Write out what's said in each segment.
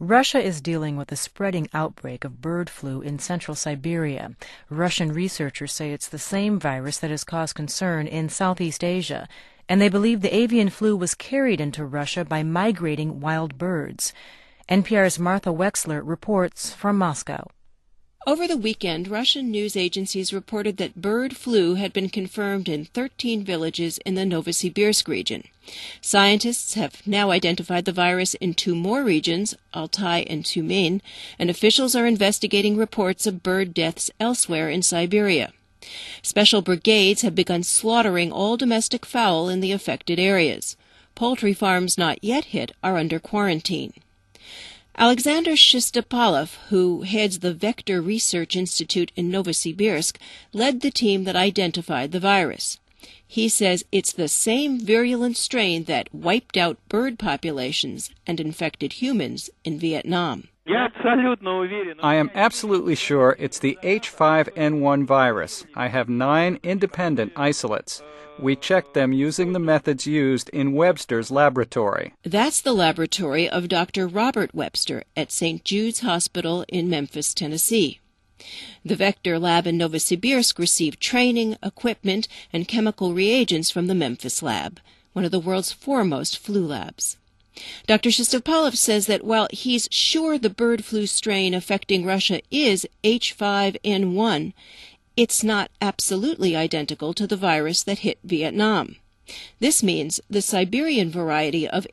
Russia is dealing with a spreading outbreak of bird flu in central Siberia. Russian researchers say it's the same virus that has caused concern in Southeast Asia, and they believe the avian flu was carried into Russia by migrating wild birds. NPR's Martha Wexler reports from Moscow. Over the weekend, Russian news agencies reported that bird flu had been confirmed in 13 villages in the Novosibirsk region. Scientists have now identified the virus in 2 more regions, Altai and Tyumen, and officials are investigating reports of bird deaths elsewhere in Siberia. Special brigades have begun slaughtering all domestic fowl in the affected areas. Poultry farms not yet hit are under quarantine. Alexander Shistopalov, who heads the Vector Research Institute in Novosibirsk, led the team that identified the virus. He says it's the same virulent strain that wiped out bird populations and infected humans in Vietnam. I am absolutely sure it's the H5N1 virus. I have 9 independent isolates. We checked them using the methods used in Webster's laboratory. That's the laboratory of Dr. Robert Webster at St. Jude's Hospital in Memphis, Tennessee. The Vector Lab in Novosibirsk received training, equipment, and chemical reagents from the Memphis Lab, one of the world's foremost flu labs. Dr. Shistopalov says that while he's sure the bird flu strain affecting Russia is H5N1, it's not absolutely identical to the virus that hit Vietnam. This means the Siberian variety of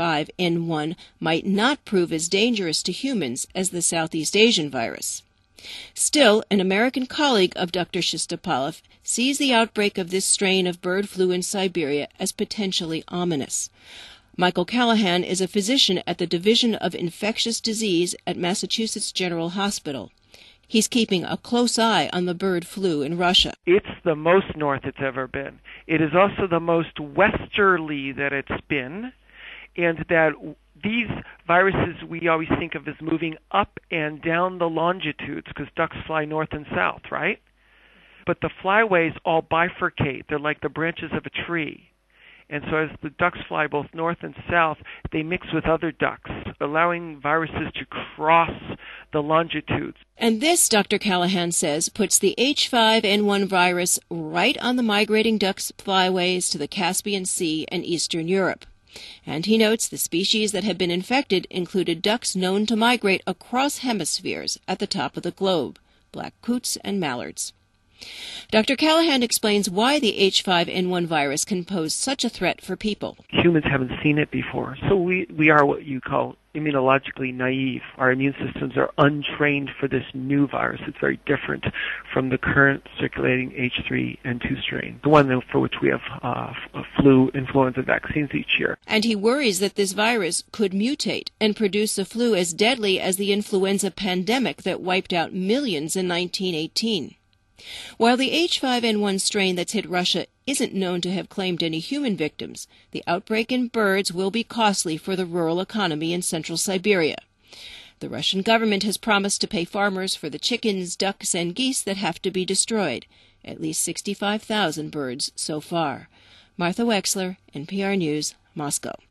H5N1 might not prove as dangerous to humans as the Southeast Asian virus. Still, an American colleague of Dr. Shistopalov sees the outbreak of this strain of bird flu in Siberia as potentially ominous. Michael Callahan is a physician at the Division of Infectious Disease at Massachusetts General Hospital. He's keeping a close eye on the bird flu in Russia. It's the most north it's ever been. It is also the most westerly that it's been, and that these viruses we always think of as moving up and down the longitudes because ducks fly north and south, right? But the flyways all bifurcate. They're like the branches of a tree. And so as the ducks fly both north and south, they mix with other ducks, allowing viruses to cross the longitudes. And this, Dr. Callahan says, puts the H5N1 virus right on the migrating ducks' flyways to the Caspian Sea and Eastern Europe. And he notes the species that have been infected included ducks known to migrate across hemispheres at the top of the globe, black coots and mallards. Dr. Callahan explains why the H5N1 virus can pose such a threat for people. Humans haven't seen it before, so we are what you call immunologically naive. Our immune systems are untrained for this new virus. It's very different from the current circulating H3N2 strain, the one for which we have flu influenza vaccines each year. And he worries that this virus could mutate and produce a flu as deadly as the influenza pandemic that wiped out millions in 1918. While the H5N1 strain that's hit Russia isn't known to have claimed any human victims, the outbreak in birds will be costly for the rural economy in central Siberia. The Russian government has promised to pay farmers for the chickens, ducks, and geese that have to be destroyed, at least 65,000 birds so far. Martha Wexler, NPR News, Moscow.